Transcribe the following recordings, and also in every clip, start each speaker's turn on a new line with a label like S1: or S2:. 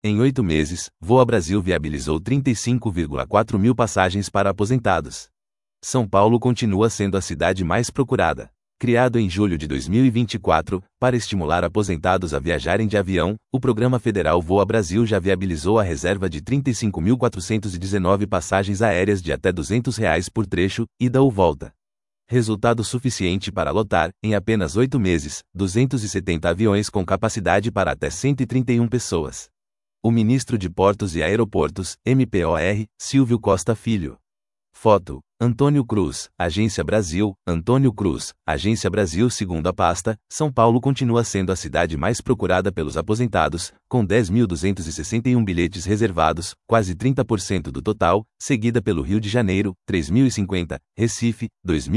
S1: Em 8 meses, Voa Brasil viabilizou 35,4 mil passagens para aposentados. São Paulo continua sendo a cidade mais procurada. Criado em julho de 2024, para estimular aposentados a viajarem de avião, o programa federal Voa Brasil já viabilizou a reserva de 35.419 passagens aéreas de até R$200 por trecho, ida ou volta. Resultado suficiente para lotar, em apenas 8 meses, 270 aviões com capacidade para até 131 pessoas. O ministro de Portos e Aeroportos, MPOR, Silvio Costa Filho. Foto: Antônio Cruz, Agência Brasil. Antônio Cruz, Agência Brasil. Segundo a pasta, São Paulo continua sendo a cidade mais procurada pelos aposentados, com 10.261 bilhetes reservados, quase 30% do total, seguida pelo Rio de Janeiro, 3.050, Recife,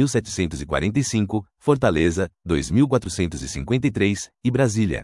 S1: 2.745, Fortaleza, 2.453, e Brasília,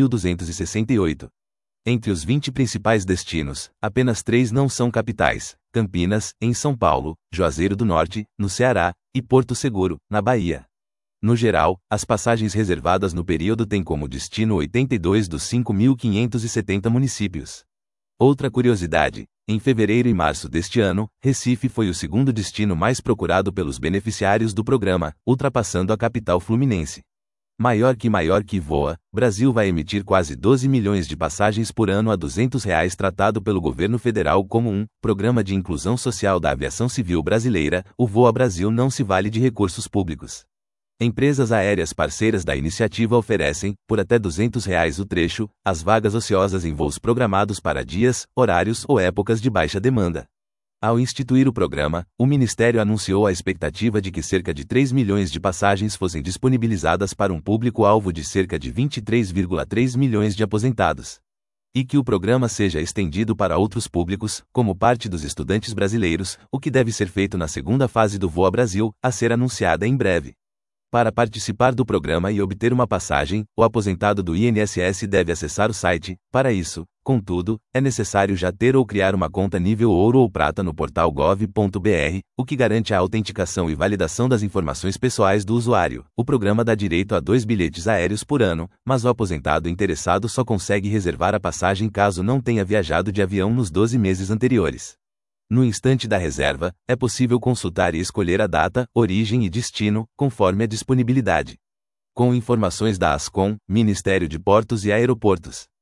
S1: 2.268. Entre os 20 principais destinos, apenas 3 não são capitais: Campinas, em São Paulo, Juazeiro do Norte, no Ceará, e Porto Seguro, na Bahia. No geral, as passagens reservadas no período têm como destino 82 dos 5.570 municípios. Outra curiosidade: em fevereiro e março deste ano, Recife foi o segundo destino mais procurado pelos beneficiários do programa, ultrapassando a capital fluminense. Maior que Voa Brasil vai emitir quase 12 milhões de passagens por ano a R$200, tratado pelo governo federal como um programa de inclusão social da aviação civil brasileira. O Voa Brasil não se vale de recursos públicos. Empresas aéreas parceiras da iniciativa oferecem, por até R$200 o trecho, as vagas ociosas em voos programados para dias, horários ou épocas de baixa demanda. Ao instituir o programa, o Ministério anunciou a expectativa de que cerca de 3 milhões de passagens fossem disponibilizadas para um público-alvo de cerca de 23,3 milhões de aposentados. E que o programa seja estendido para outros públicos, como parte dos estudantes brasileiros, o que deve ser feito na segunda fase do Voa Brasil, a ser anunciada em breve. Para participar do programa e obter uma passagem, o aposentado do INSS deve acessar o site. Para isso, contudo, é necessário já ter ou criar uma conta nível ouro ou prata no portal gov.br, o que garante a autenticação e validação das informações pessoais do usuário. O programa dá direito a 2 bilhetes aéreos por ano, mas o aposentado interessado só consegue reservar a passagem caso não tenha viajado de avião nos 12 meses anteriores. No instante da reserva, é possível consultar e escolher a data, origem e destino, conforme a disponibilidade. Com informações da Ascom, Ministério de Portos e Aeroportos.